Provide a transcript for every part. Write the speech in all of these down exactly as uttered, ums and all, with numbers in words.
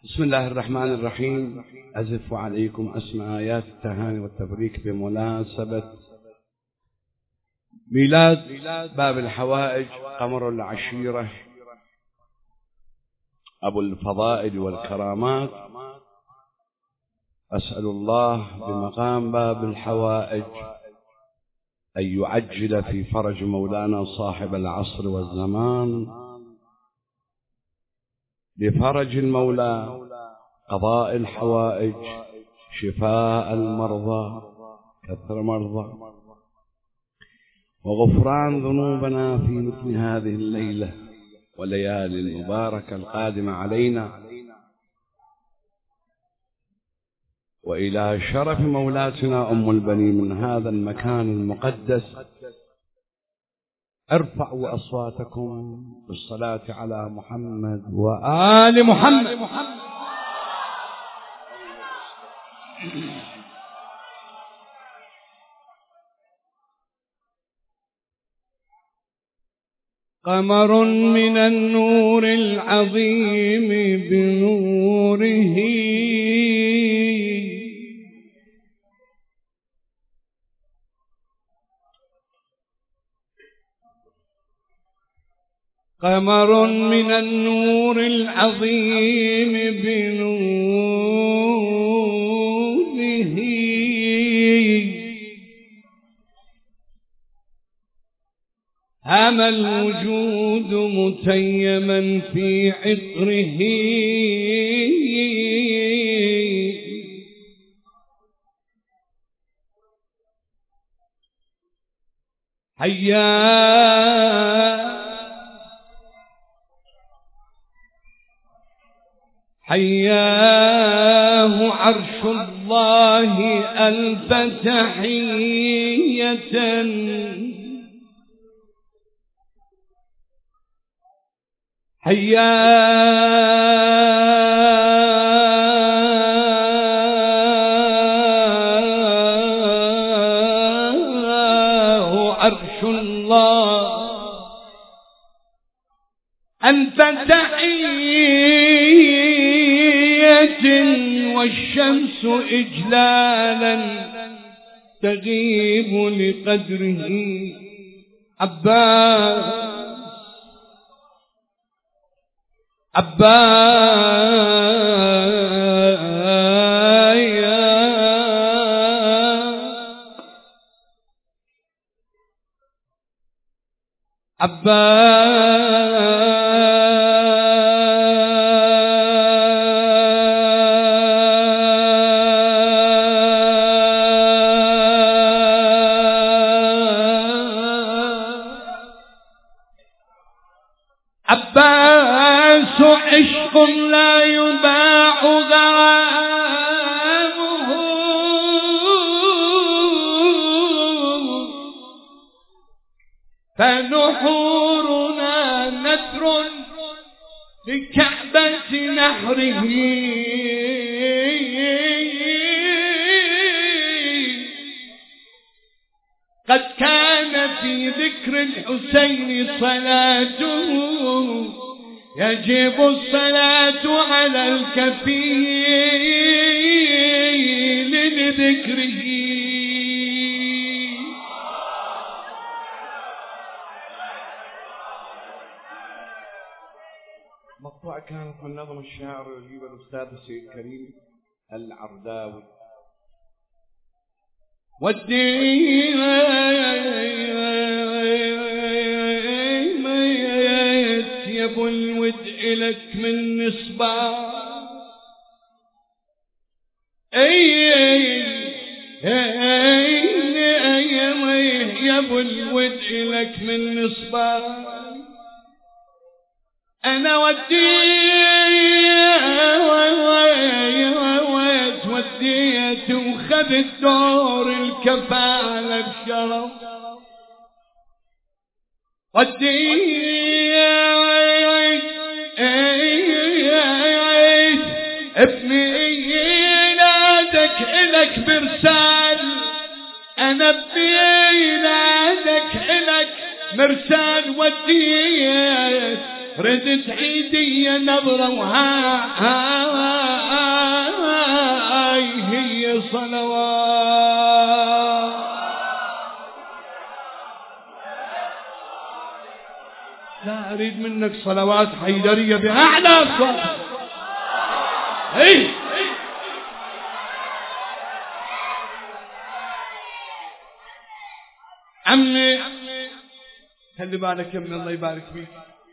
بسم الله الرحمن الرحيم. أزف عليكم أسمى آيات التهاني والتبريك بمناسبة ميلاد باب الحوائج قمر العشيرة أبو الفضائل والكرامات. أسأل الله بمقام باب الحوائج أن يعجل في فرج مولانا صاحب العصر والزمان، بفرج المولى، قضاء الحوائج، شفاء المرضى، كثر مرضى، وغفران ذنوبنا في مثل هذه الليلة وليالي المباركة القادمة علينا، وإلى شرف مولاتنا أم البنين من هذا المكان المقدس. ارفعوا أصواتكم بالصلاة على محمد وآل محمد. قمر من النور العظيم بنوره قمر من النور العظيم بنوره هام الوجود متيما في عطره، حيا حياه عرش الله ألف تحية، حياه عرش الله ألف تحية، والشمس إجلالا تغيب لقدره. عباس عباس عباس عباس عشق لا يباع غرامه، فنحورنا نذر لكعبة نحره، قد كان في ذكر الحسين صلاته، يجب الصلاة على الكفيل لذكره. مقطوعة كانت من نظم الشاعر الجيب الأستاذ السيد كريم العرداوي. والدين يا ابو الود إلك من نصبا، يا ابو الود إلك من نصبا، أنا وديت وديت وخذت دور الكفالة بشرف، وديت ابني نادك إلك برسال، أنا ابني نادك إلك مرسال، وديت ردت عيدي نظرة وها اريد منك صلوات حيدرية باعلى صوت. اي عمي خلي بالك يمي الله يبارك فيك،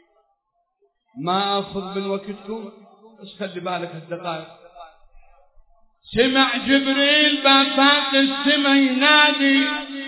ما اخذ من وقتكم بس خلي بالك الدقائق. سمع جبريل بافاق السما ينادي،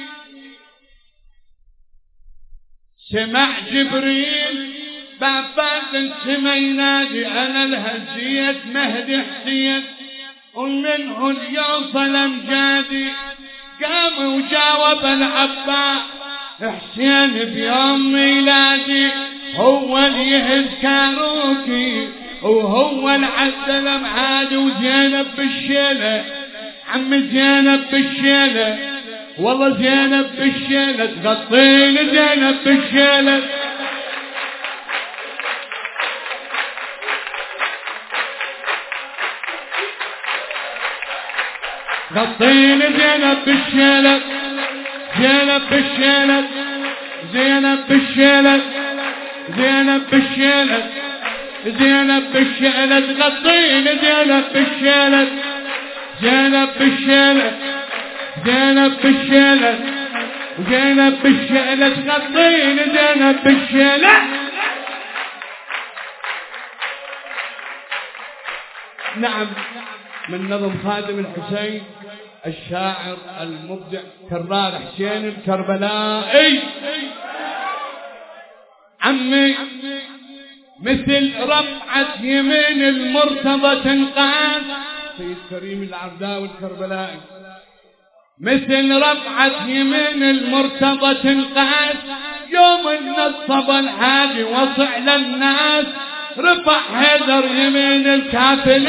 سمع جبريل بافاق السما ينادي انا الهزية مهدي حسين ومنه اليوم فالامجادي. قام وجاوب العباس حسين بيوم ميلادي هو اللي يهز كاروكي وهو العسل معادي وزينب بالشيلة. عم زينب بالشيلة والله زينب بالشيلة تغطين زينب بالشيلة. غطين زينب بالشيلة زينب بالشيلة زينب بالشيلة زينب بالشيلة زينب بالشيلة تغطين زينب بالشيلة زينب بالشيلة زينب بالشيلة زينب بالشيلة تغطين زينب بالشيلة. نعم من نظم خادم الحسين الشاعر المبدع كرار حسين الكربلائي. عمي مثل رفعة يمين المرتضى تنقاد سيد كريم العرداوي الكربلائي، مثل رفعة يمين المرتضى تنقاد يوم النصب الحاجي وصع للناس رفع حيدر يمين الكافل.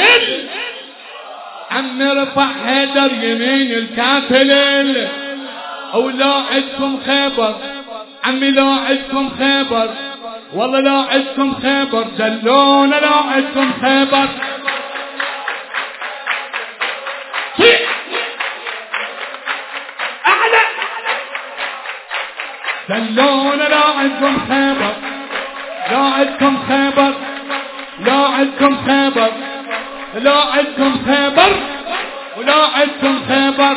عمي رفع حيدر يمين الكافل. ولو عدكم خيبر عمي لو عدكم خيبر والله لو عدكم خيبر دلونا لو عدكم خيبر. أعلى دلونا لو عدكم خيبر لو عدكم خيبر لو عدكم خيبر لو عدكم خيبر ولو عدكم خيبر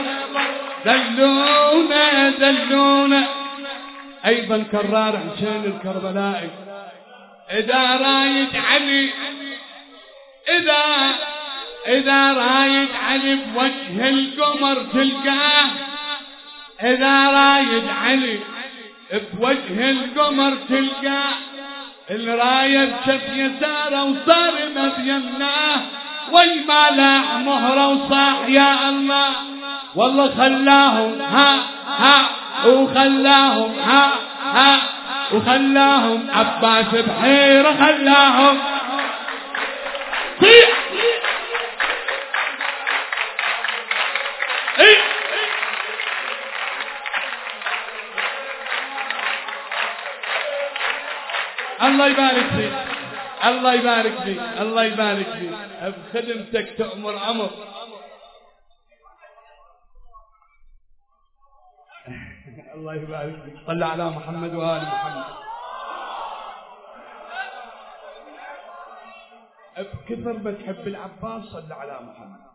دلونا دلونا. ايضا كرار حسين الكربلائي اذا رايد علي اذا اذا رايد علي بوجه القمر تلقاه اذا رايد علي بوجه القمر تلقاه الراية بشف يساره وصار ما بيمناه ويما لاح مهره وصاح يا الله والله خلاهم ها ها وخلاهم ها ها وخلاهم عباس بحيرة خلاهم. صيح ايه الله يبارك فيك الله يبارك فيك الله يبارك فيك بخدمتك تأمر أمر. الله يبارك فيك. صل على محمد وآل محمد. بكثر ما تحب العباس صل على محمد.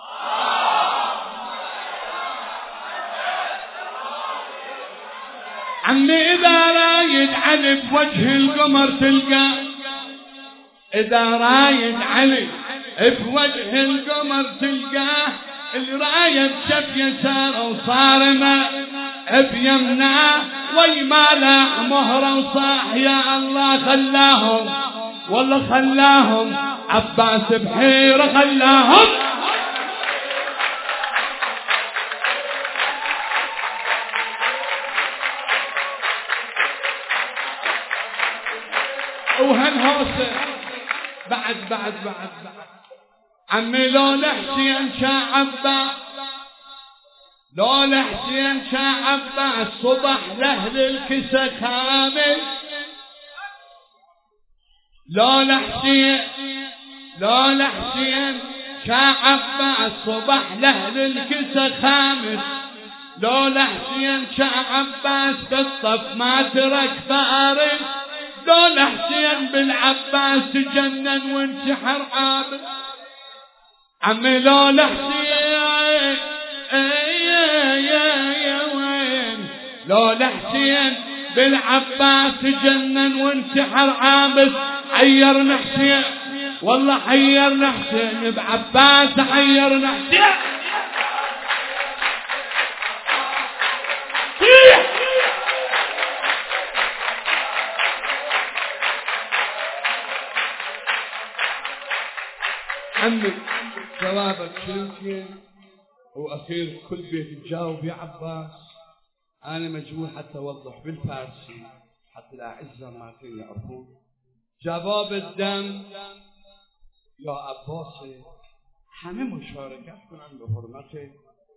عمي إذا رايد علي بوجه القمر تلقى إذا رايد علي بوجه القمر تلقاه الراية بشف يساره وصارمة بيمناه ويما لاح مهره وصاح يا الله خلاهم والله خلاهم عباس بحيرة خلاهم. وهالهوسة بعد بعد بعد بعد عمي لو لحسين شعبا لو لحسين شعبا الصبح لأهل الكسى كامل لو لحسين لو لحسين شعبا الصبح لأهل الكسى خامس لو لحسين شعباس بالصف ما ترك فارس لولا حسين بالعباس تجنن وانتحر عابس عمي لولا حسين لولا حسين بالعباس تجنن وانتحر عابس حيرنا حسين والله حيرنا حسين بعباس حيرنا حسين عمي جوابك يمكن واخير كل بيت تجاوب يا عباس. انا مجبور حتى اوضح بالفارسي حتى الاعزه ما كانوا يعرفون. جواب الدم يا عباس همه مشارکت کنن به حرمت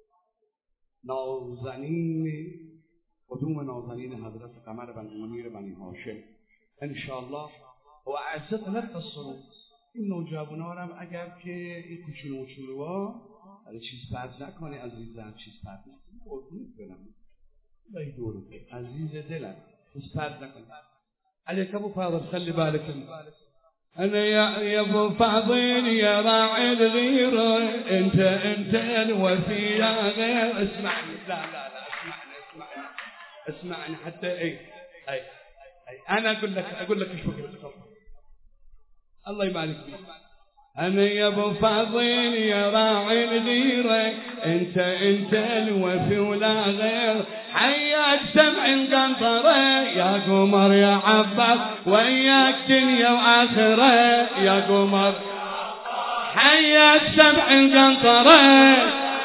نازنین قدوم نازنین حضرت قمر بن امیر بنی هاشم انشاءالله و اعزت نتصرون این نوجوانانم اگر که این کوچولو موچولوها از چیز پرد نکنه عزیزم چیز پرد نکنه قربونت برم بای دورو عزیز دلم چیز پرد نکنه عليك ابو فاضل خلي بالك انا يا يا ابو فاضل يا راعي الغيره انت انت الوفي يا غير اسمعني لا لا لا اسمعني اسمعني اسمعني حتى اي اي اي انا اقول لك اقول لك ايش وقت الله يبارك فيك. انا يا ابو فاضل يا راعي الغيره انت انت الوفي ولا غير حياك سمع القنطره يا قمر يا عباس وياك دنيا واخره يا قمر حياك سمع القنطره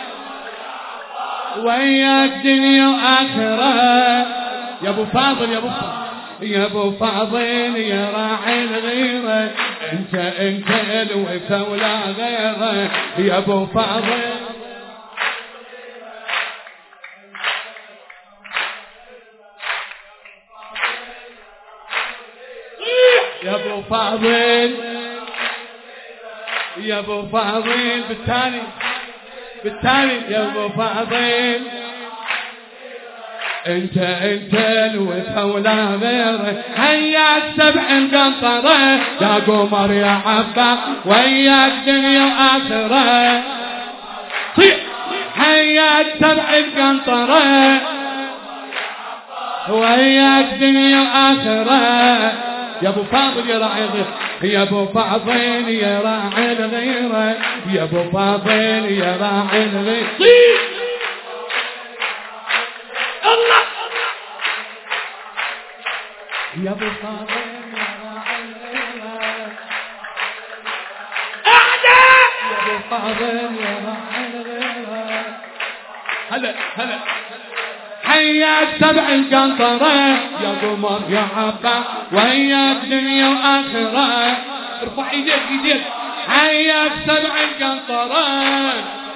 وياك دنيا واخره يا ابو فاضل يا ابو فاضل يا ابو فاضل يا راعي الغيره انت انت الوفا ولا غيره يا ابو فاضل يا ابو فاضل يا ابو فاضل بالتالي بالتالي يا ابو فاضل انت انت الوفا ولا غيره هياك سبع القنطره يا قمر يا عباس وياك دنيا واخره هياك سبع القنطره وياك دنيا واخره يا ابو فاضل يا راعي الغيره يا ابو فاضل يا راعي الغيره يا ابو فاضل يا راعي الغيره الله يا ابو فاضل يا راعي الغيره اعداء يا ابو فاضل يا راعي الغيره هلا هلا حياك سبع القنطره يا قمر يا عباس وياك دنيا واخره ارفع ايديك ايديك حياك سبع القنطره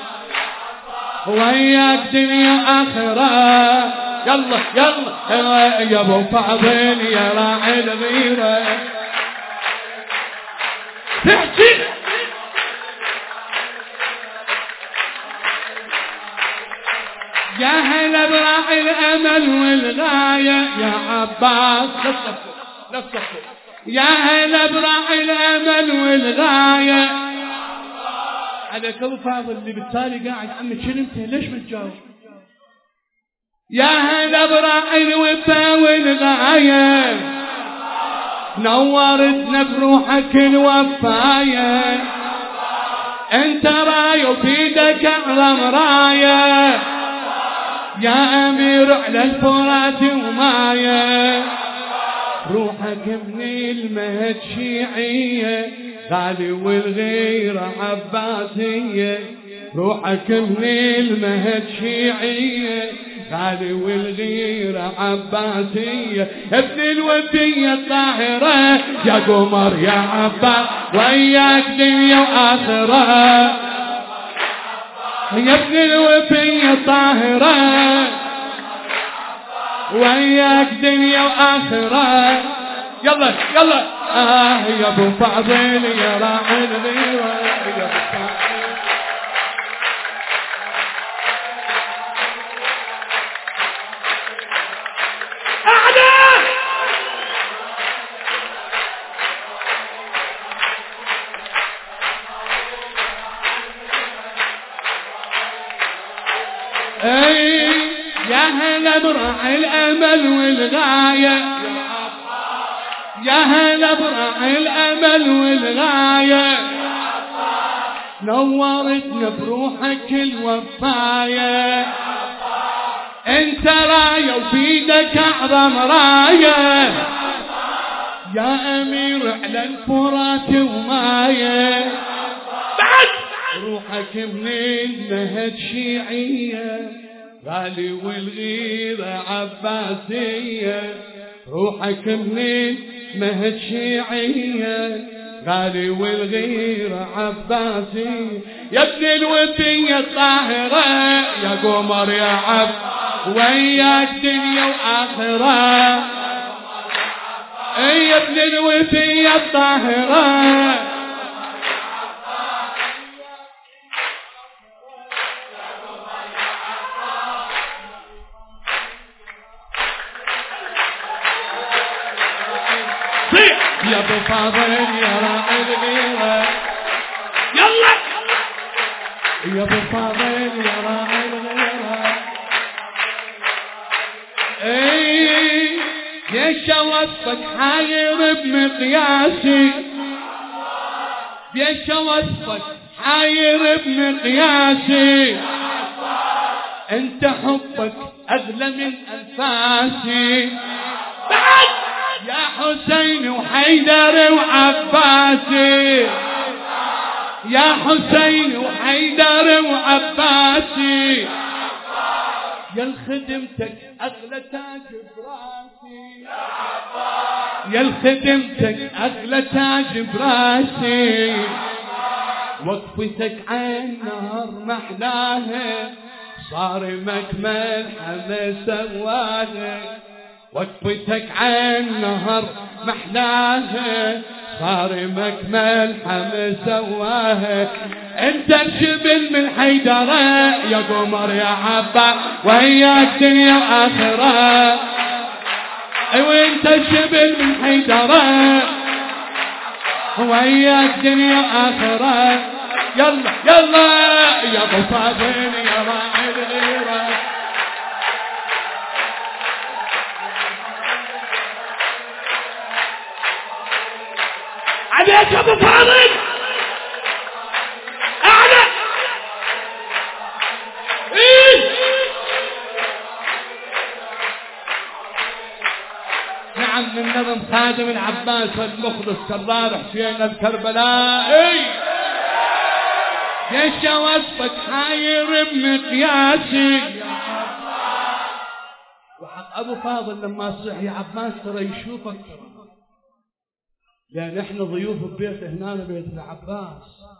وياك دنيا اخره يلا يلا يا ابو فاضل يا راعي الغيره تحكي يا هلا براعي الامل والغايه يا عباس نفسك يا هلا براعي الامل والغايه عليك ابو فاضل اللي بالتالي قاعد عمي شنو انت ليش ما تجاوب يا هلا براعي الوفا والغايه نورتنا بروحك الوفايه انت راي وبيدك اعظم رايه يا امير على الفرات ومايه روحك من المهد شيعيه غالي والغيره عباسيه روحك من المهد شيعيه غالي والغيره عباسيه ابن الوديه الطاهره يا قمر يا عباس وياك دنيا واخره يا ابن الوفية الطاهرة وياك دنيا واخرة يلا يلا آه يا ابو فاضل يا راعي الغيرة يا ابو فاضل اي يا هلا براعي الامل والغاية، يا هلا براعي الامل والغاية، نورتنا بروحك الوفاية، انت راية وبيدك اعظم راية، يا امير على الفرات ومايه، بعد روحك منين نهد شيعية، غالي والغيرة عباسية، روحك منين مهد شيعية، غالي والغيرة عباسية، يا ابن الوفية الطاهرة يا قمر يا عبد وياك دنيا وآخرة، يا ابن الوفية الطاهرة يا ابو فاضل يا راعي الغيرة، يلا يا ابو فاضل يا راعي الغيرة، اي ليش وصفك حاير بمقياسي، ليش وصفك حاير بمقياسي، انت حبك اغلى من انفاسي، بعد يا حسين وحيدر وعباسي، يا حسين وحيدر وعباسي، يا الخدمتك اغلى تاج براسي، يا الخدمتك اغلى تاج براسي، وقفتك عين نهر محلاها صار مكمل حما سواها، وقفتك عين نهر محلاها صار مكمل حما سواها، انت الشبل من حيدرة يا قمر يا عبا وياك دنيا واخرة، ايوه انت الشبل من حيدرة وياك دنيا واخرة، يلا يلا يا ابو فاضل يا راعي الغيرة، عليك يا ابو فاضل اعلى. إيه؟ نعم من نظم خادم العباس المخلص كرار حسين الكربلاء، إيه؟ ليش وصفك حاير بمقياسي، وحق ابو فاضل لما صح يا عباس ترى يشوفك، لأن احنا ضيوف ببيت هنا بيت العباس،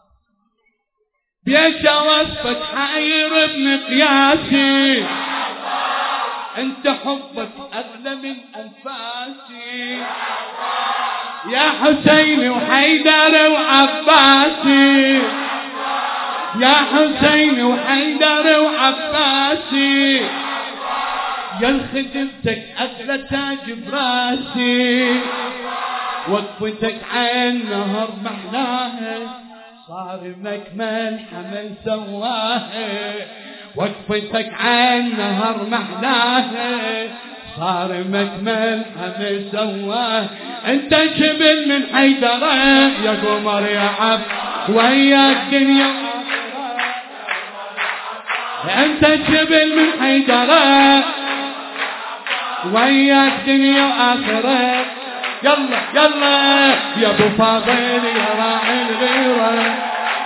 ليش وصفك حاير بمقياسي، انت حبك اغلى من انفاسي، يا حسين وحيدر وعباسي، يا حسين وحيدر وعباسي، يا الخدمتك اغلى تاج براسي، وقفتك عين نهر محلاها صار مكمل حمل سواها، وقفتك عين نهر محلاها صار مكمل حمل سواها، انت شبل من حيدرة يا قمر يا عبد وياك دنيا، انت شبل من حيدرة وياك دنيا واخرة، يلا يلا يا ابو فاضل يا راعي الغيرة،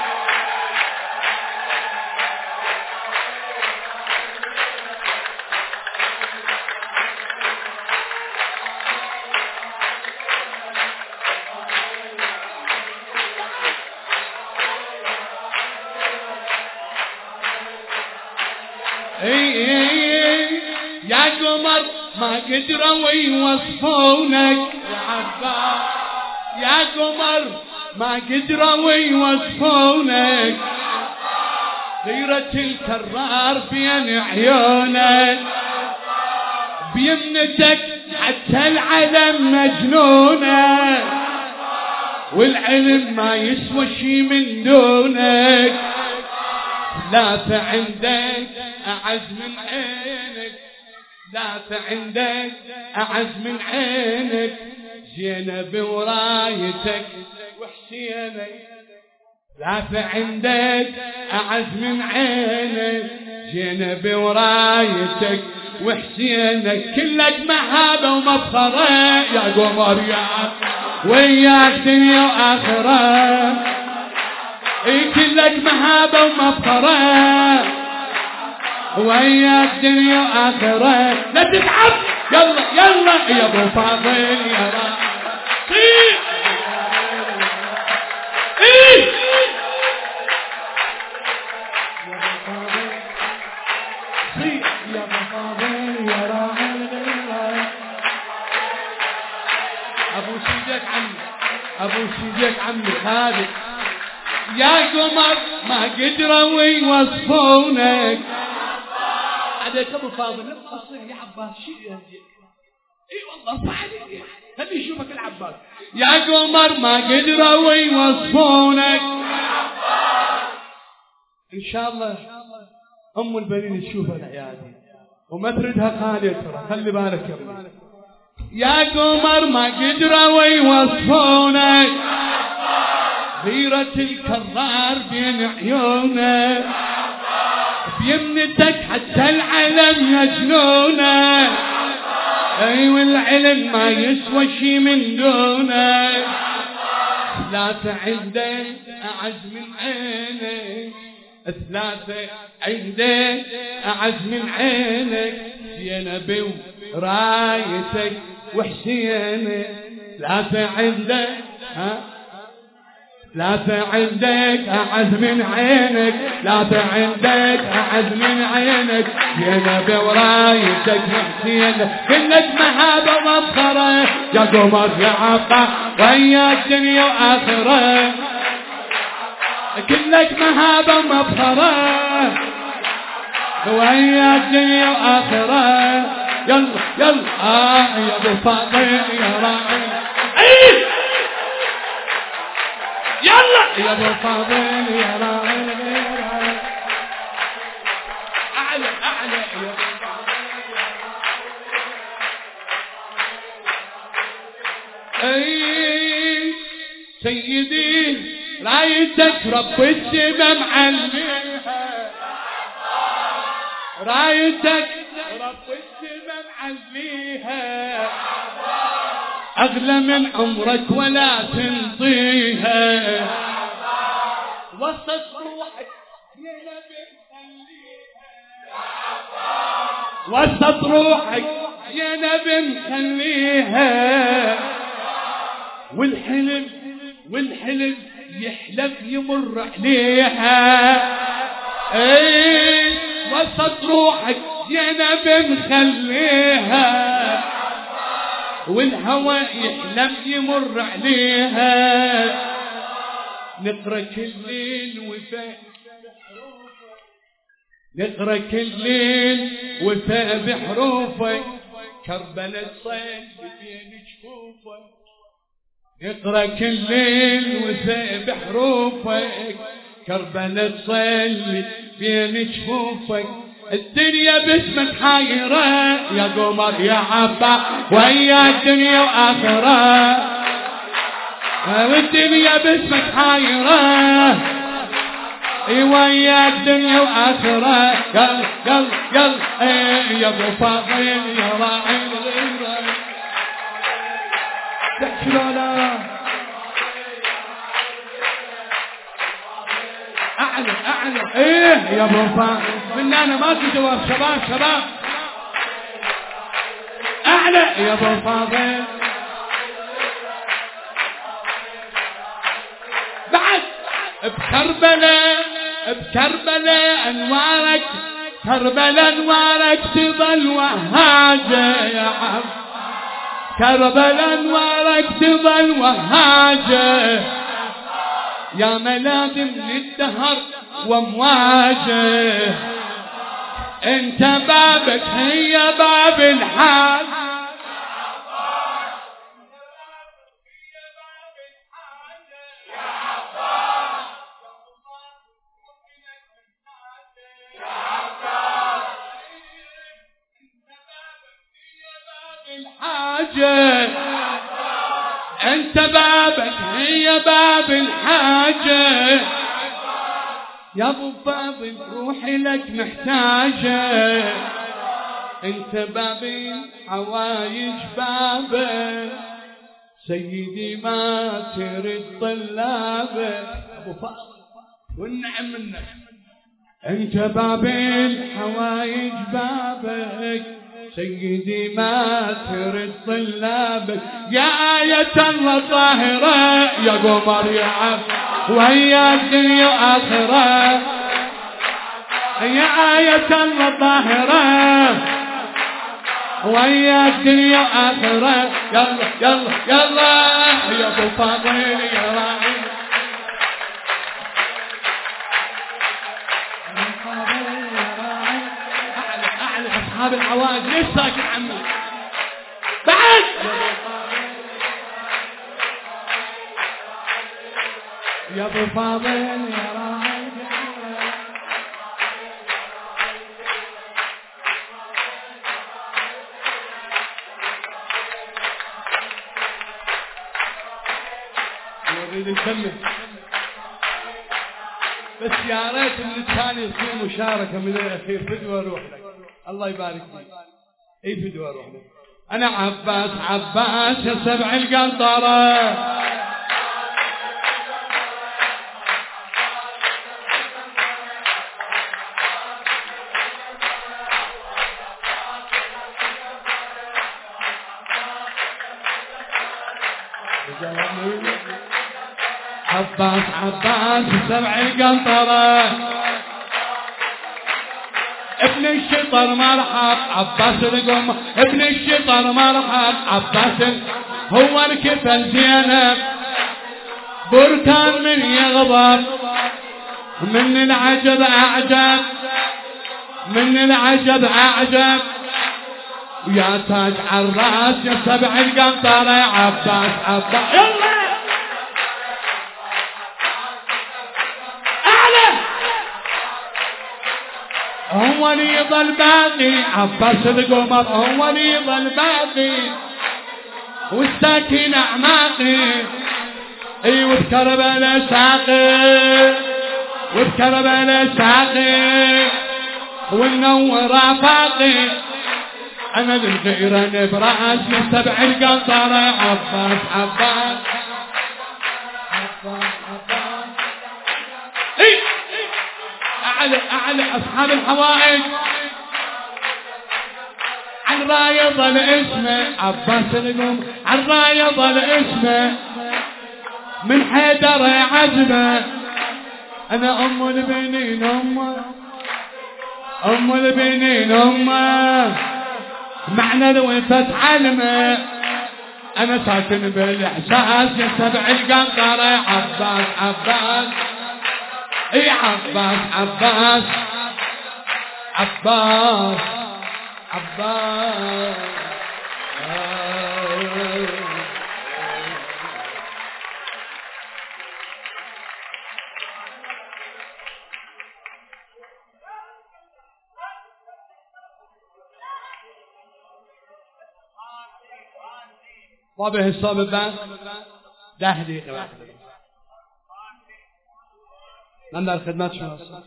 اي اي يا قمر ما قدروا يوصفونك يا عباس، يا قمر ما قدروا يوصفونك، غيرة الكرار بين عيونك، بيمنتك حتى العلم مجنونك، والعلم ما يسوى شي من دونك، لا عندك أعز من عينك، ثلاثة عندك أعز من عينك، زينب ورايتك وحسينك. ثلاثة عندك أعز من عينك، زينب ورايتك وحسينك. كلك مهابة ومفخرة يا قمر يا وياك دنيا وآخرة، اي كلك مهابة ومفخرة وياك دنيا وآخرة. لا تتعب يلا يلا يا ابو فاضل يا راعي. ايه يا ابو فاضل يا راعي. ابو شيدك عمي ابو شيدك عمي خالد يا قمر ما قدروا يوصفونك. عليك ابو فاضل لما تصير يا عباس شيء اي والله صحيح خلي يشوفك العباس. يا قمر ما قدروا يوصفونك. ان شاء الله ام البنين تشوفها العيادي وما تردها خالي ترى، خلي بالك يا ابني. يا قمر ما قدروا يوصفونك، غيرة الكرار بين عيونك، بيمنتك حتى العلم يجنونك. اي والعلم ما يسوى شي من دونك. ثلاثة عندك أعز من عينك، ثلاثة عندك أعز من عينك، زينب ورايتك وحسينك. ثلاثة عندك ها ثلاثة عندك أعز من عينك، ثلاثة عندك أعز من عينك، زينب ورايتك وحسينك. كلك مهابة ومفخرة يا قمر يا عبا وياك دنيا وآخرة. كلك مهابة ومفخرة وياك دنيا وآخرة. يلا يلا آه يا ابو فاضل يا راعي. ايه يلا يا ابو فاضل يا راعي. اعلى اعلى يا ابو فاضل. اي سيدي رايتك رب السما معليها، رايتك رب السما معليها، أغلى من عمرك ولا تنطيها. وسط روحك يا نبي مخليها، وسط روحك يا نبي مخليها. والحلم والحلم يحلف يمر عليها. ايه وسط روحك يا نبي مخليها، والهوى يحلم يمر عليها. نقرا كل ليل وفاء نقرا كل ليل وفاء بحروفك، كربلاء تصيل بين جفوفك. نقرا كل ليل وفاء بحروفك، كربلاء تصيل بين جفوفك. الدنيا باسمك حايرة يا قمر يا عبا وياك دنيا وآخرة. الدنيا باسمك حايرة وياك دنيا وآخرة. يلا يلا يلا يا ابو فاضل يا راعي الغيرة. شلونا اعلى اعلى ايه يا ابو فاضل مننا ما في جواب. شباب شباب اعلى يا ابو فاضل. بعد بكربلاء بكربلاء انوارك، كربلاء انوارك تظل وهاجة يا عم. كربلاء انوارك تظل وهاجة، يا ملاذ من الدهر ومواجه. انت بابك هي باب الحال، الحاجة انت بابك هي باب الحاجة يا ابو فاضل روحي لك محتاجة انت باب الحوايج بابك سيدي ما ترد طلابك ابو فاضل والنعم منك انت باب الحوايج بابك سيدي ما ترد طلابك يا آية الله طاهرة يا قمر يا عبد ويا الدنيا آخرة يا آية الله طاهرة ويا الدنيا آخرة يلا يلا يلا يا ابو فاضل يا راعي أصحاب الحوائج ليش ساكت عمي بعد يا ابو فاضل يا راعي نريد نكمل بس يا ريت اللي كان يصير مشاركة من الأخير فدوى روح لك الله يبارك فيك اي فدوى روح لك انا عباس عباس يا سبع القنطرة عباس عباس سبع القنطرة ابن الشطر مرحب عباس القمر ابن الشطر مرحب عباس هو الكفل زينب بركان من يغضب من العجب اعجب من العجب اعجب ويا تاج عالراس يا سبع القنطرة عباس عباس يلا هو اللي يظل باقي عباس القمر هو اللي يظل باقي والساكن اعماقي اي وبكربلاء ساقي وبكربلاء ساقي والنور افاقي انا للغيرة براس يا سبع القنطرة عباس عباس عباس عباس اي أعلى أعلى أصحاب الحوائج عن راية ظل اسمه عباس القمر عن راية ظل اسمه من حيدر عزمه أنا أم البنين أمه أم البنين أمه معنى الوفاة علمه أنا ساكن بالإحساس يا سبع القنطرة عباس عباس اي عباس عباس عباس عباس طابع حساب البنك ده دقيقة واحدة من در خدمت شما هستم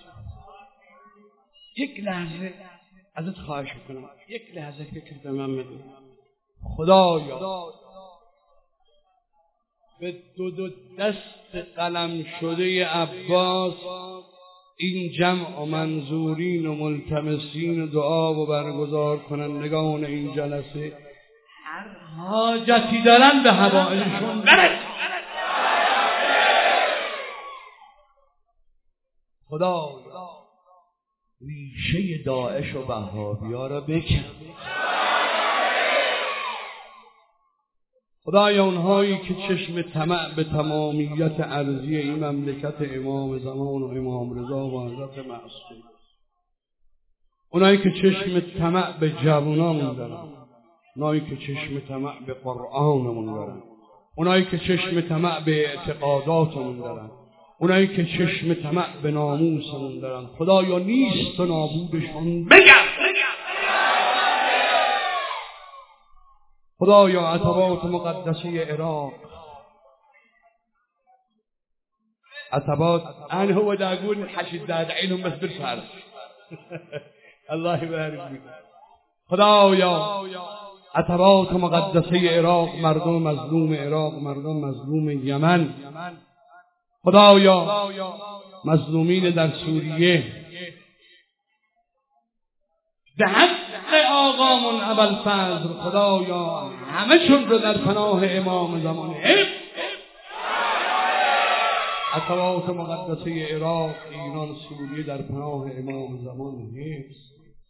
یک لحظه ازت خواهش میکنم یک لحظه فکر به من بده خدایا به دو دو دست قلم شده عباس این جمع و منظورین و ملتمسین و دعا و برگزار کنندگان این جلسه هر حاجتی دارن به هوایشون برد خدا ریشه داعش و وهابی‌ها را بکن خدایا اونهایی که چشم طمع به تمامیت ارضی این مملکت امام زمان و امام رضا و حضرت معصوم اونایی که چشم طمع به جوانامون دارن اونایی که چشم طمع به قرآنمون دارن اونایی که چشم طمع به اعتقاداتمون دارن اونایی که چشم طمع به ناموسمون دارن خدایا نیست و نابودشون بگم خدایا عتبات مقدسی عراق، عتبات أنا هو دا أقول الحشد دا أدعي لهم بس بالفارس الله يبارك فيك. خدایا عتبات مقدسی عراق، مردم مظلوم عراق، مردم مظلوم یمن، خدایا مظلومین در سوریه به حق آقامون ابوالفضل، خدایا همشون رو در پناه امام زمان حفظ. عتبات مقدسی عراق، ایران، سوریه در پناه امام زمان حفظ.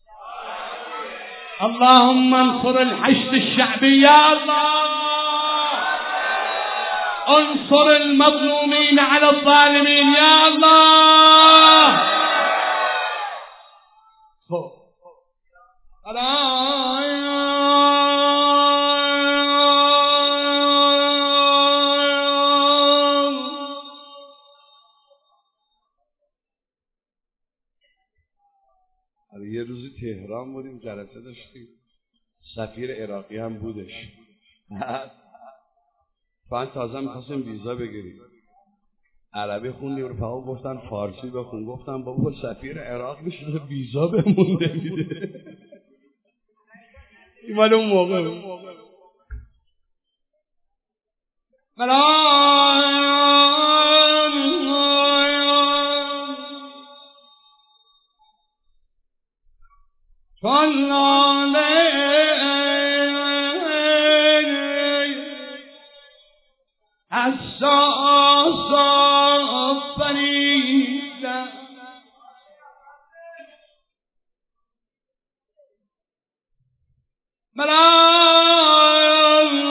اللهم انصر الحشد الشعبي يا الله، انصر المظلومين على الظالمين يا الله. یه روزی تهران بودیم، جلسه داشتیم، سفیر عراقی هم بودش. فان تازه میخواستیم ویزا بگیریم، عربی خوندیم، رفقا گفتن فارسی بخون، گفتم بابا سفیر عراق میشه ویزا بهمون نمیده. این مال اون موقع حساس آفریدم مرا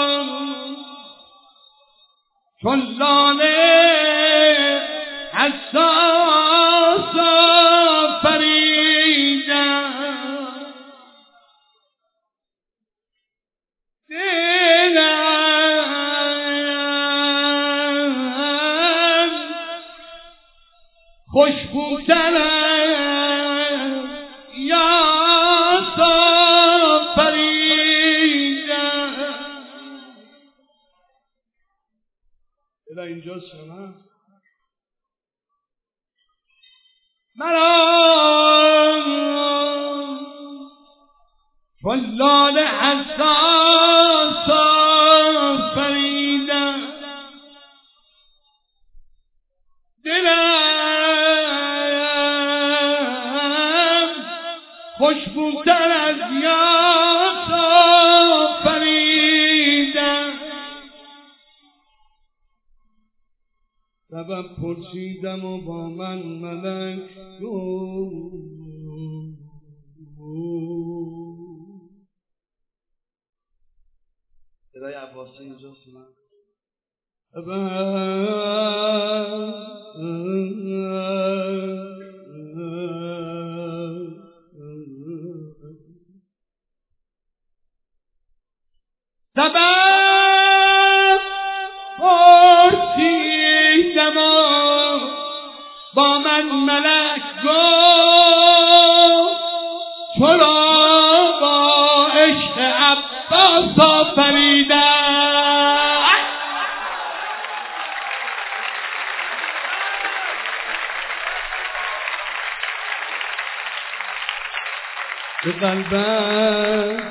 چون لاله حساس آفریدم خوشبوتر یا سافریدم. الا اینجا شما مرا فلال حساس آفریدم، خوشبوتر از یاس آفریدم. سبب پرسیدم و با من ملک گفت صدای عباسی اینجاست. من سبب پرسیدم و با من ملک گفت چرا با عشق عباس آفریدم. به قلبم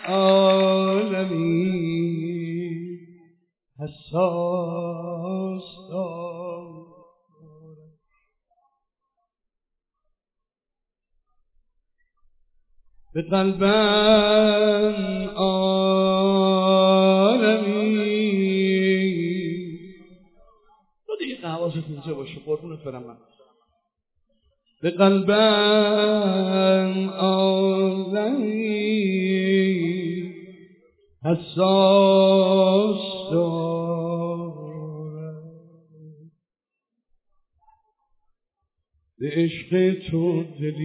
عالمی حساس دارم، به قلبم عالمی. تو دیگه حواست اینجا باشه قربونت برم. من به قلبم عالمی حساس دارم، به عشق تو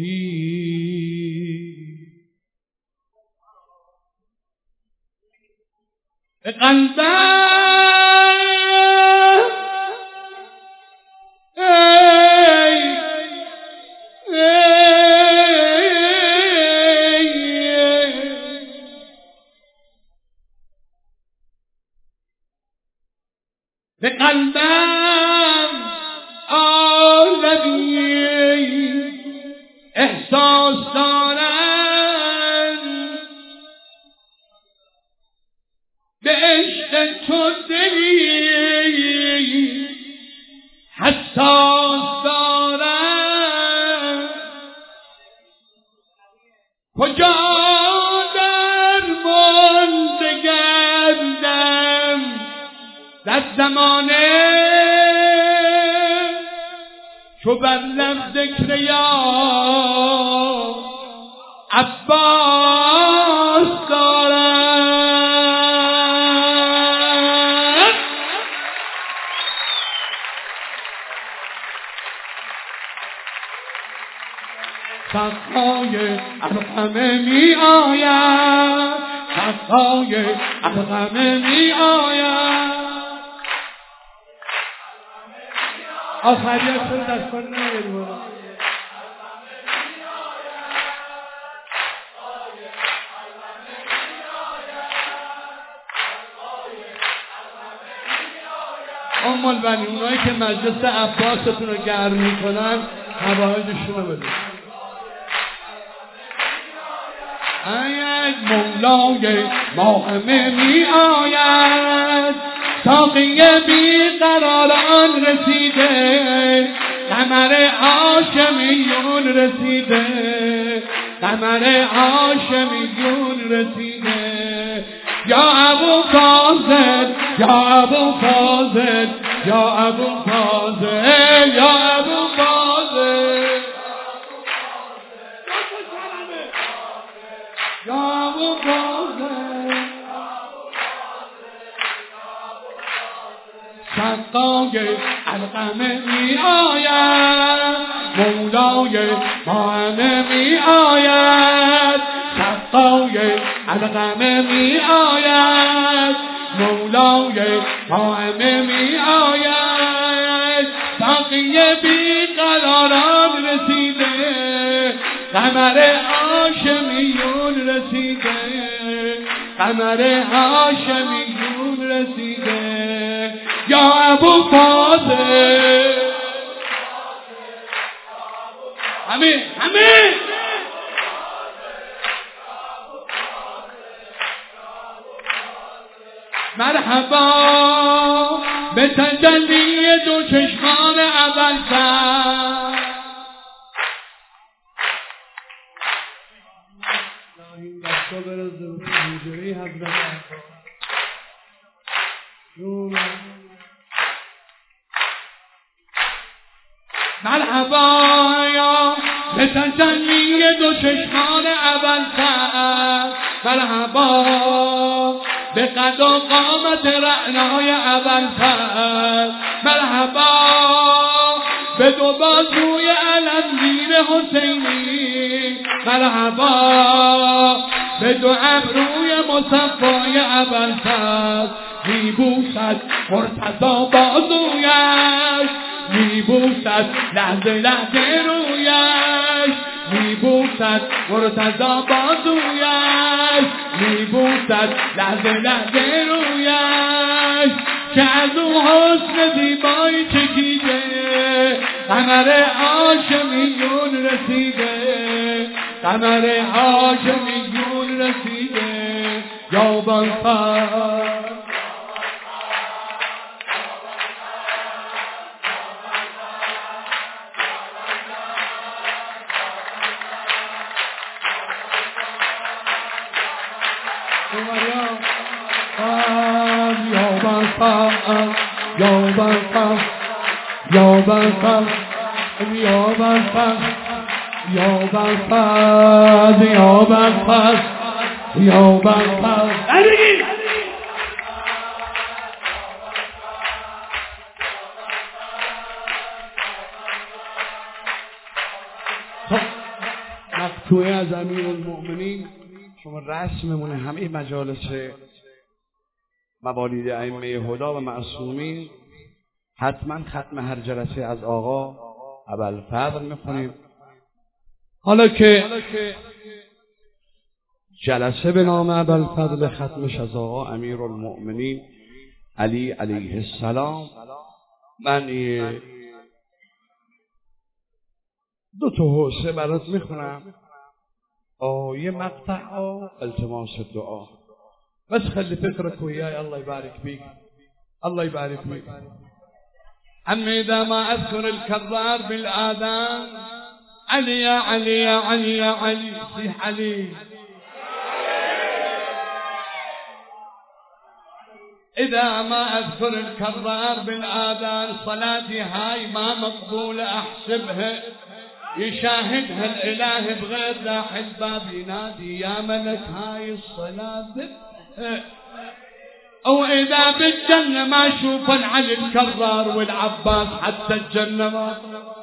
دلی، به قلبم از زمانه چو بر لب ذکر یا عباس دارد صفای ارقمه می آید صفای ارقمه می آید آخریت سر دست پر نگید برا ام البنی اونایی که مجلس عباستون رو گرم میکنن حوایجشون رو بده آید مولای ما همه می آید ساقی بی قراران رسیده قمر هاشمیون رسیده قمر هاشمیون رسیده یا ابو فاضل یا ابو فاضل یا ابو فاضل یا ابو فاضل یا ابو فاضل سقای علقمه می آید مولای ما همه می آید سقای علقمه می آید مولای ما همه می آید ساقی بی قراران رسیده قمر هاشمیون رسیده قمر هاشمیون رسیده یا ابو فاضل همه همه مرحبا به تجلی دو چشمان ابوالفضل این دستا برزده به پنجره حضرت مرحبا یا به تجلی دو چشمان ابوالفضل مرحبا به قد و قامت رعنای ابوالفضل مرحبا به دو بازوی علمگیر حسینی مرحبا به دو ابروی مصفای ابوالفضل میبوسد مرتضی بازویش میبوسد لحظه لحظه رویش میبوسد مرتضی بازویش میبوسد لحظه لحظه رویش که از او حسن زیبایی چکیده قمر هاشمیون رسیده قمر هاشمیون رسیده یا بانفر یا بانفر یا بانفر یا بانفر یا بانفر یا بانفر یا بانفر مقطوعه از امیرالمؤمنین شما رسممونه همه مجالس موالید ائمه هدی و معصومین حتما ختم هر جلسه از آقا ابوالفضل میخونیم. حالا که جلسه به نام ابوالفضل ختمش از آقا امیرالمؤمنین علی علیه السلام، من دو تا حوصه برات میخونم، آیه مقطع ها التماس دعا، بس خلي فكرك وياي. الله يبارك فيك الله يبارك فيك. عمي إذا ما أذكر الكرار بالآذان علي يا علي يا علي يا علي صيح علي إذا ما أذكر الكرار بالآذان صلاتي هاي ما مقبولة أحسبها، يشاهدها الإله بغير لاح الباب ينادي يا ملك هاي الصلاة ذبها. أو إذا بالجنة ما شوفن علي الكرار والعباس حتى الجنة ما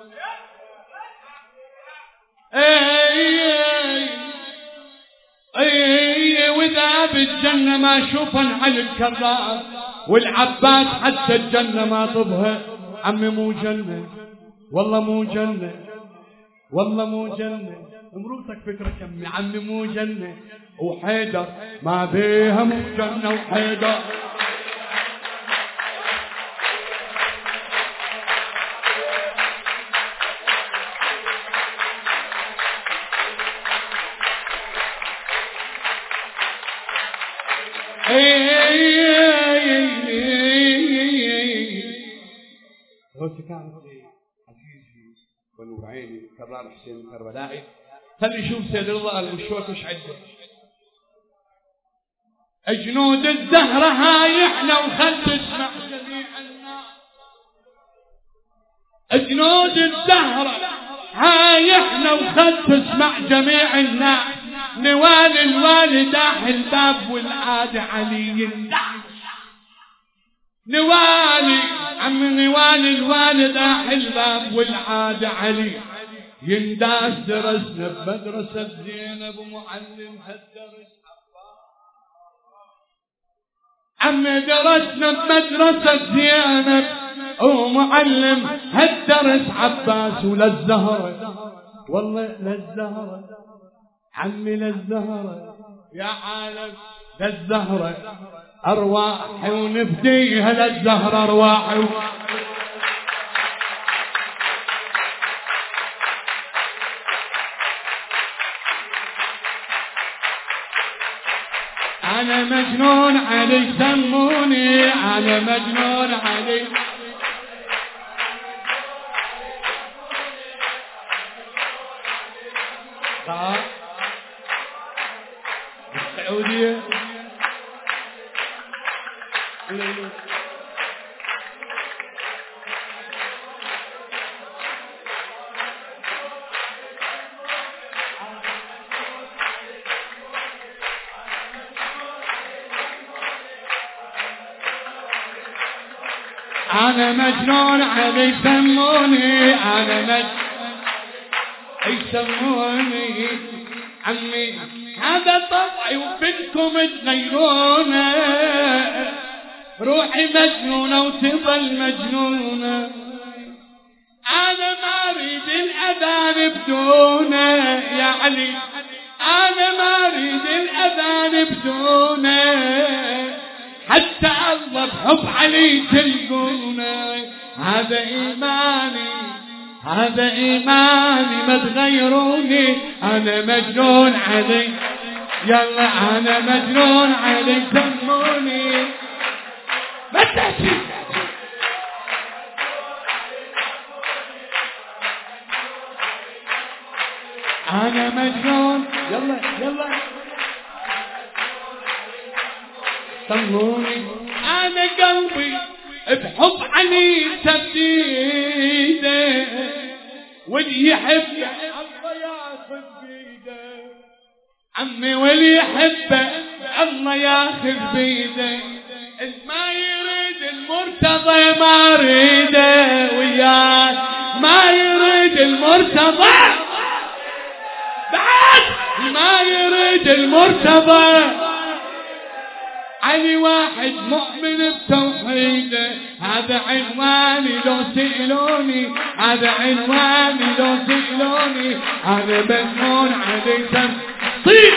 اي اي وإذا بالجنة ما شوفن علي الكرار والعباس حتى الجنة ما طبها. عمي مو جنة والله مو جنة والله مو جنة، امرؤتك فكرة كمي عمي مو جنة، وحيدر ما بيها مو جنة وحيدر. ونور عيني كرار حسين الكربلائي. خلي شوف سيد الله المشوك وش عنده. جنود الزهرة هاي احنا وخل تسمع جميع الناس. جنود الزهرة هاي احنا وخل تسمع جميع الناس. نوال الوالدة الباب والعاد علي الناس. نوالي عم نوالي الوالدة الباب والعاد علي ينداس. درسنا بمدرسة زينب ومعلم هالدرس عم درسنا بمدرسة زينب ومعلم هالدرس عباس. وللزهرة والله للزهرة عمي للزهرة يا عالم للزهرة أرواحي ونفديها للزهرة أرواحي. أنا مجنون علي سموني أنا مجنون علي. السعودية أنا مجنون علي يسموني أنا مجنون يسموني عمي هذا طبعي وبدكم تغيرونه. روحي مجنونة وتظل مجنونة. أنا ما أريد الأذان بدونه يا علي أنا ما أريد الأذان بدونه. حتى الله بحب علي تلقونه. هذا إيماني هذا إيماني ما تغيروني. أنا مجنون علي يلا أنا مجنون علي سموني. ما تحكي أنا مجنون يلا يلا سموني. أنا قلبي بحب علي تبديده واللي يحب الله ياخذ بيده. عمي واللي يحبه الله ياخذ بيده. ما يريد المرتضى ما يريده وياه ما يريد المرتضى بعد ما يريد المرتضى. علي واحد مؤمن بتوحيده. هذا عنواني لو سئلوني هذا عنواني لو سئلوني. هذا مجنون علي تنصيب.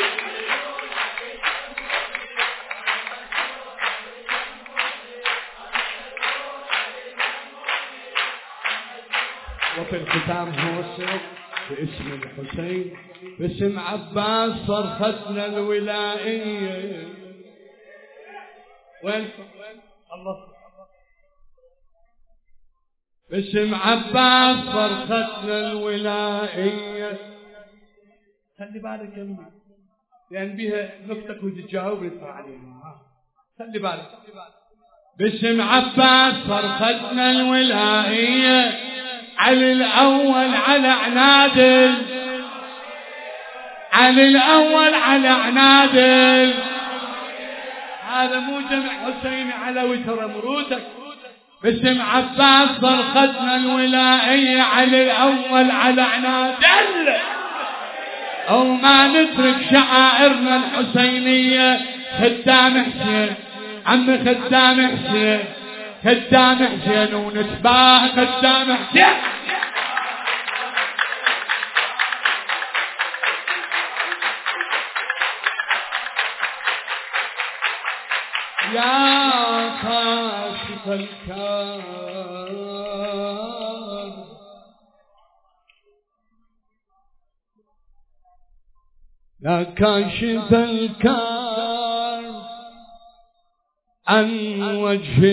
وفي الختام هو السر باسم الحسين باسم عباس صرختنا الولائية. وين الله باسم عباس صرختنا الولائية. خلي بالك يا أمي لأن بها نكتك وتجاوب يدفع عليها. خلي بالك. باسم عباس فرختنا الولائية علي الأول على عنادل، علي الأول على عنادل. هذا مو جمع حسيني علوي ترى مرودك. باسم عباس فرختنا الولائية علي الأول على عنادل، أو ما نترك شعائرنا الحسينية. خدام حسين عم خدام حسين، خدام حسين ونتباه خدام حسين. يا كاشف الكرب يا كاشف الكرب عن وجه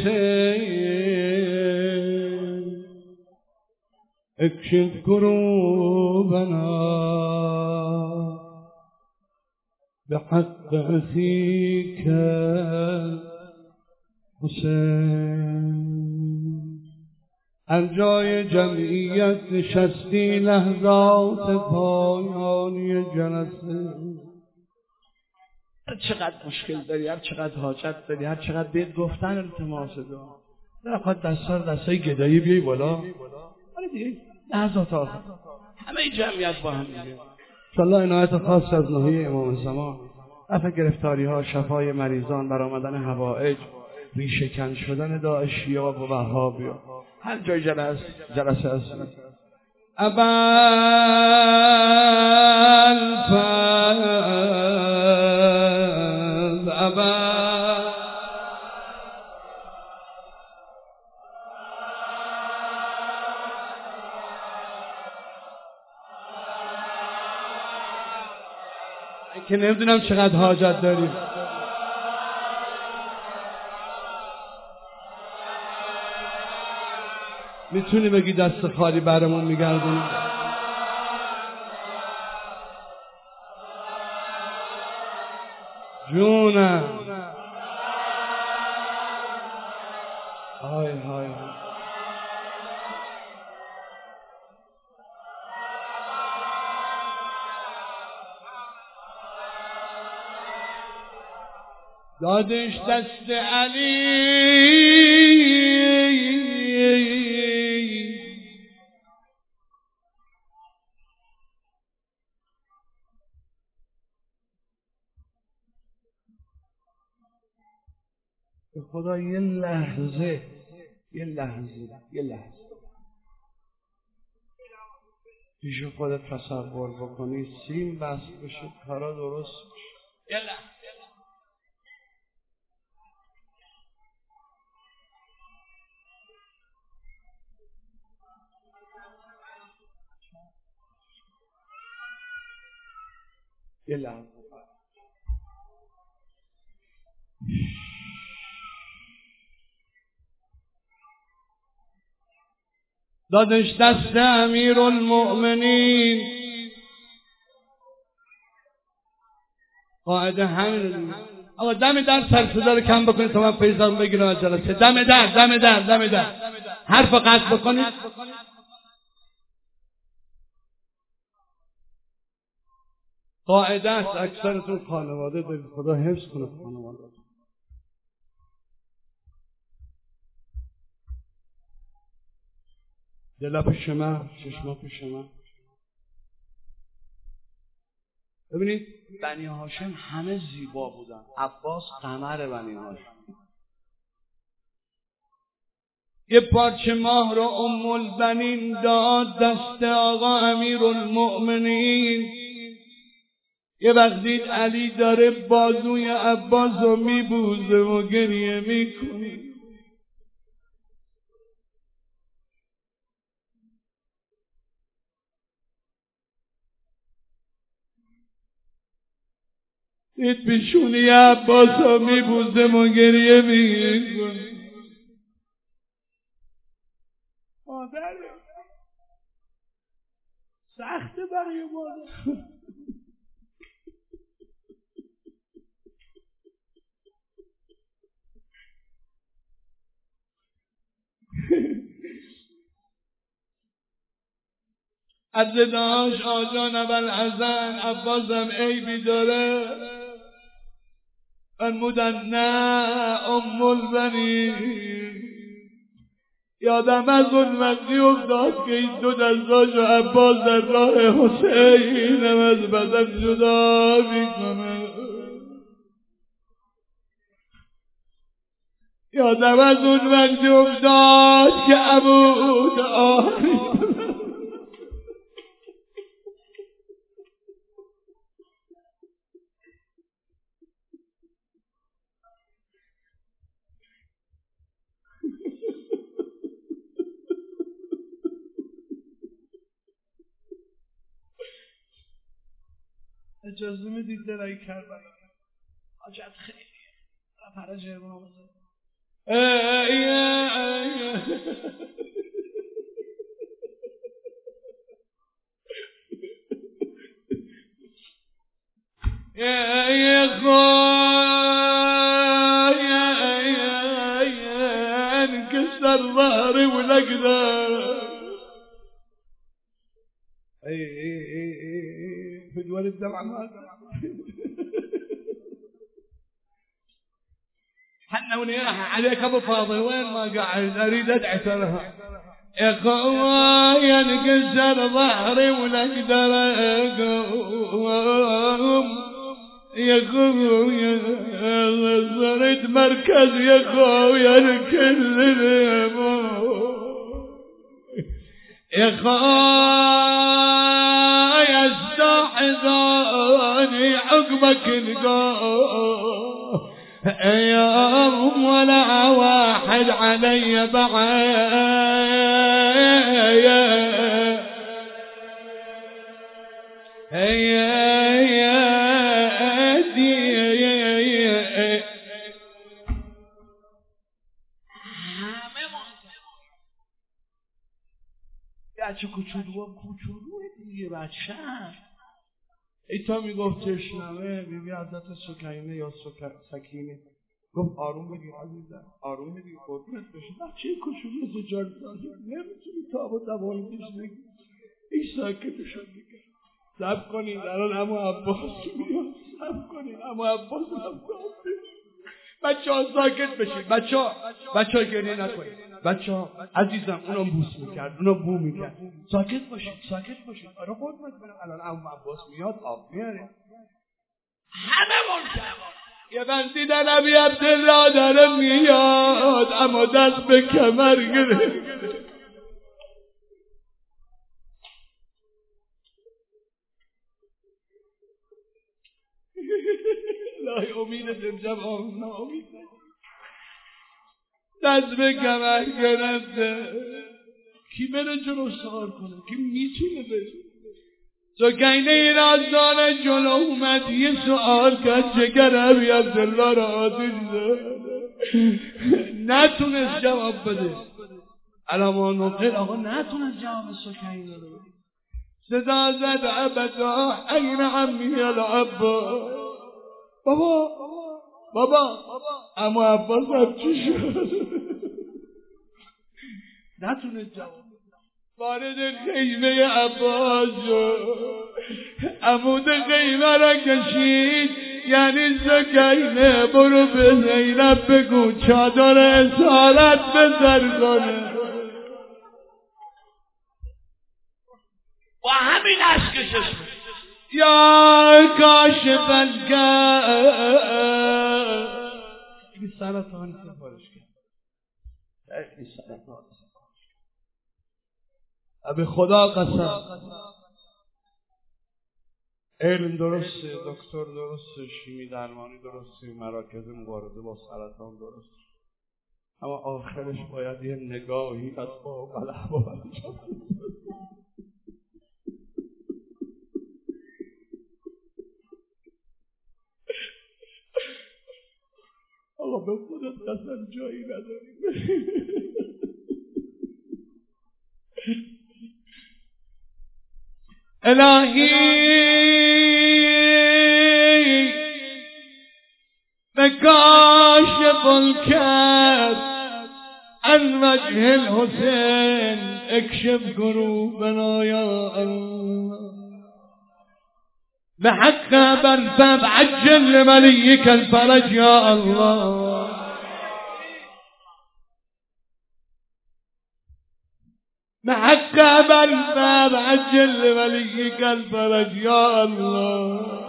الحسين، اكشف كروبنا بحق أخيك حسين. انجای جمعیت نشستی لحظات پایانی جلسه. هر چقدر مشکل داری، هر چقدر حاجت داری، هر چقدر بهت گفتن التماس دار، نخواد دستار دستای گدایی بیایی بالا. آره دیگه لحظات آخر همه جمعیت با هم دیگه. انشاءالله عنایت خاص از نهی امام زمان، رفع گرفتاری ها، شفای مریضان، برآمدن حوائج، ریشه‌کن شدن داعشیا و وهابیا. هر جای جلسه جلسه است. ابا الفضل ابا که نمیدونم چقدر حاجت داریم. میتونی بگی دست خالی برامون میگردونی؟ جونم های های دادش دست علی به خدا. یه لحظه یه لحظه یه لحظه پیش خودت تصور بکنی سیم بست بشه کارا درست بشه. یه لحظه یه لحظه دادش دست امیر المؤمنین قاعده همین. آقا دم در سر صدا رو کم بکنید تا من پیزام بگیرم از جلسه. دم در دم در دم در حرف قطع بکنید. قاعده است اکثرتون خانواده دارید، خدا حفظ کنه خانواده. دلا پیش من، چشما پیش من. ببینید بنی هاشم همه زیبا بودن. عباس قمر بنی هاشم. یه پارچه ماه رو ام البنین داد دست آقا امیر المؤمنین. یه وقت دید علی داره بازوی عباس رو میبوزه و گریه میکنه. دید پیشونی عباس رو میبوزه و گریه میکنه. مادره سخته برای مادر. عزداش آجان ابوالحسن عباسم عیبی داره فرمودن نه ام البنین. یادم از اون وقتی افتاد که این دو دستاشو عباس در راه حسینم از بدن جدا میکنه. یادم از اون وقتی افتاد که عبود آری اجازه میدید درایی کربلا حاجت خیلی فرج امام زد ای خواه انكسر ظهري والاقدر اي اي اي في الولد دمع هذا حنا ونياها عليك ابو فاضل وين ما قاعد اريد ادعي ترها يا خويا انكسر ظهري ولا اقدر اقوم يا خويا صرت مركز يا خويا الكل يا خويا استحضاني عقبك نقول ايام ولا واحد علي بعايا هيا بچه کوچولو هم کوچولوه دیگه بچه ایتا میگفت چشنمه بیبی حضرت سکینه یا سکینه گفت آروم بگیر عزیزم آروم بگیر قربونت بشه بچه کوچولو زجار سالی نمیتونی تاب و دواییش نگیر ایش ساکتشون بگیر سب کنین الان اما عباس میاد سب کنین اما عباس عباس بچه ها ساکت بشین بچه ها بچه ها گریه نکنین بچه ها عزیزم اونو بوس میکرد اونو بو میکرد ساکت باشین ساکت باشین آره قربونت برم الان اما عباس میاد آب میاره همه منکر یه بندی در نبی عبدالله داره میاد اما دست به کمر گره لای امید امشب آمنا امید دست به کمر گرفته کی بره جلو سوار کنه کی میتونه بره سکینه رازدان جلو اومد یه سوال کرد جگر ابی عبدالله را آتش زد نتونست جواب بده علامان نقل آقا نتونست جواب سکینه رو بده صدا زد ابدا این عمی العباس بابا بابا اما عباس هم چی شد نتونست جواب وارد خیمه عباس شد عمود خیمه را کشید یعنی سکینه برو به زینب بگو چادر اصالت بزر کنه با همین اشکشش یا کاشف الکرب این سرطانی سفارش کرد این سرطانی سفارش کرد ابی خدا قسم علم درسته دکتر درسته شیمی درمانی درسته مراکز مبارزه با سرطان درسته اما آخرش باید یه نگاهی از با قلب و انجام آقا به خودت قسم جایی نداریم الهی بکاشف الکرب عن وجه الحسین اکشف کروبنا یا الله بحق بالفم عجل لمليك الفرج يا الله. بحق بالفم عجل لمليك الفرج يا الله.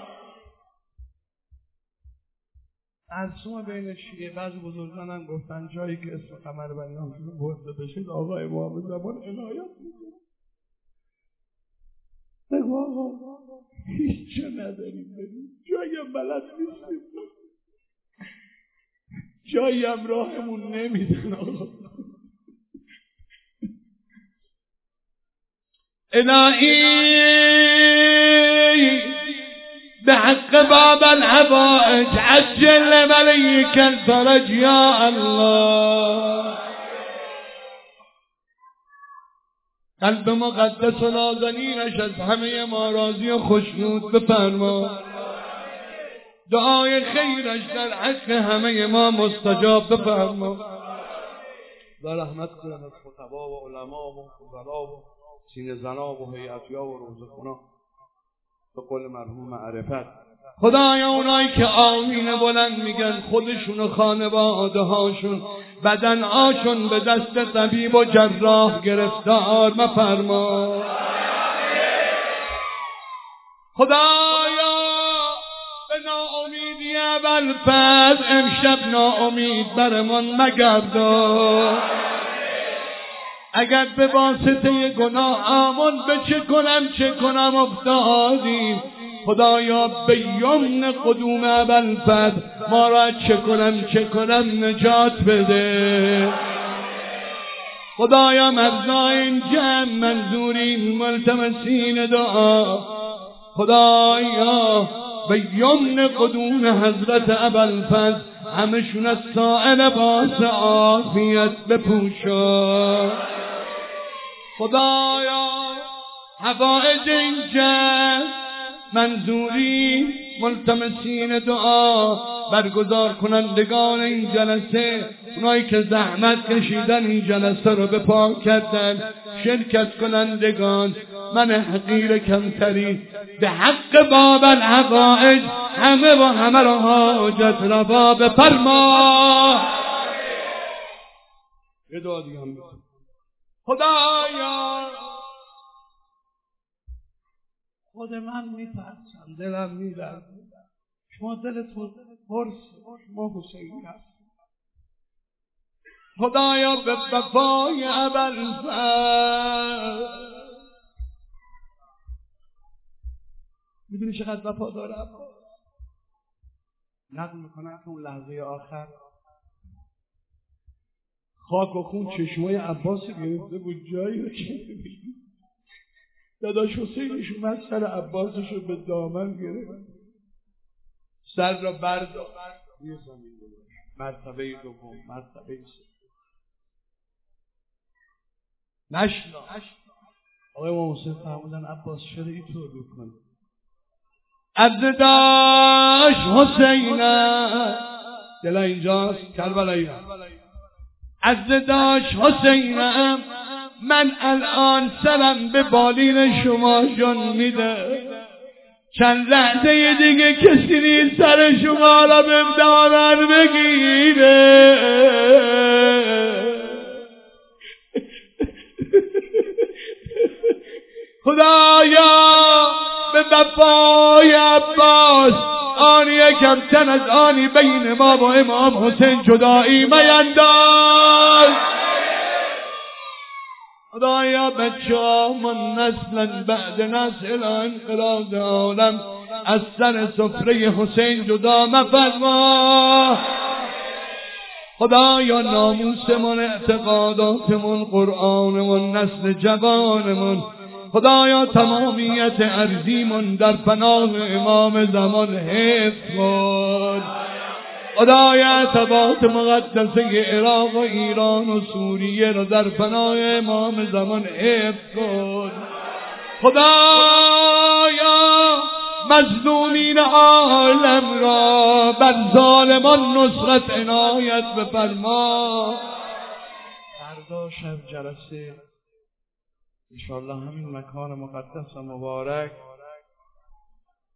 ترسم بین شیعه بعضی بزرگان هم گفتن جایی که اسم قمر بنیان برده بشه آقای محمد زمان عنایت میکنه. بگو آقا هیچ جا نداریم بریم، جایم بلد نیستیم، جایم راهمون نمیدن آقا. الهی بحق باب الحوائج عجل لمليك الفرج يا الله. قلب مقدس و نازنینش از همه ما راضی و خوشنود بفرما. دعای خیرش در حق همه ما مستجاب بفرما. و رحمت کنم از خطبا و علما و فضلا و سینه زنا و هیئتیا و روزخونا به قول مرحوم معرفت. خدایا اونایی که آمین بلند میگن خودشون و خانواده هاشون بدن هاشون به دست طبیب و جراح گرفتار مفرما. خدایا به ناامیدی ابوالفضل امشب ناامید برمان مگردان. اگر به واسطه گناه آمون به چه کنم چه کنم افتادیم، خدایا به یمن قدوم ابوالفضل ما را چه کنم چه کنم نجات بده. خدایا مبنای این جمع منظورین ملتمسین دعا، خدایا به یمن قدوم حضرت ابوالفضل همشون از سائل باس عافیت بپوشا. خدایا حوائج این جمع منظوری ملتمسین دعا، برگزار کنندگان این جلسه، اونایی که زحمت کشیدن این جلسه رو به پا کردن، شرکت کنندگان، من حقیر کمتری به حق باب الحوائج همه و همه را حاجت روا بفرما. یه دعا دیگه هم میکنم. خدایا خود من میترسم، دلم میلرزه، شما دلتون قرص شما حسین هست. خدایا به وفای ابوالفضل میدونی چقدر وفا داره؟ نقل میکنن که اون لحظه آخر خاک و خون چشمای عباس گرفته بود، جایی رو که داداش حسینش اومد سر عباسش رو به دامن گرفت، سر را برداشت روی زمین گذاشت. مرتبه دوم، مرتبه سوم نشنا. آقای امام حسین فرمودن عباس چرا اینطور میکنه؟ عبدالداش حسینم دل اینجاست کربلایی عزداش حسینم، من الان سرم به بالین شما جان میده، چند لحظه دیگه کسی نیست سر شما را به دامن بگیره. خدایا به وفای عباس آنی کمتر از آنی بین ما و امام حسین جدایی مینداز. خدایا بچه ها من نسلا بعد نسل انقراض عالم از سر سفره حسین جدا مفرما. خدایا ناموسمون، اعتقاداتمون، قرآنمون، نسل جوانمون، خدایا تمامیت ارزیمون در پناه امام زمان حفظ کن. خدایا ارتباط مقدسه عراق و ایران و سوریه را در پناه امام زمان حفظ کن. خدایا مظلومین عالم را بر ظالمان نصرت عنایت بفرما. فردا شب جلسه انشاءالله همین مکان مقدس و مبارک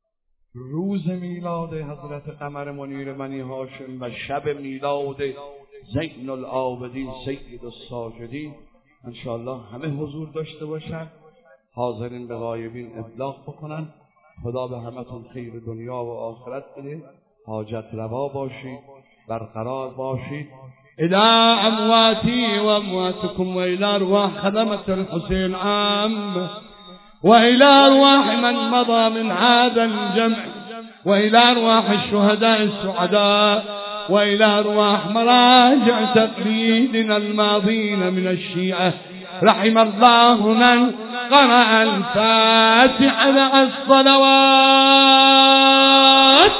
روز میلاد حضرت قمر منیر بنی هاشم و شب میلاد زین العابدین سید الساجدین انشاءالله همه حضور داشته باشن، حاضرین به غایبین ابلاغ بکنن. خدا به همتون خیر دنیا و آخرت بده، حاجت روا باشید، برقرار باشید. الى امواتی و امواتكم و الى ارواح خدمة الحسین عام و الى ارواح من مضى من هذا الجمع و الى ارواح الشهداء السعداء و الى ارواح مراجع تقليدنا الماضين من الشيعة. رحم الله من قرأ الفاتحة مع الصلوات.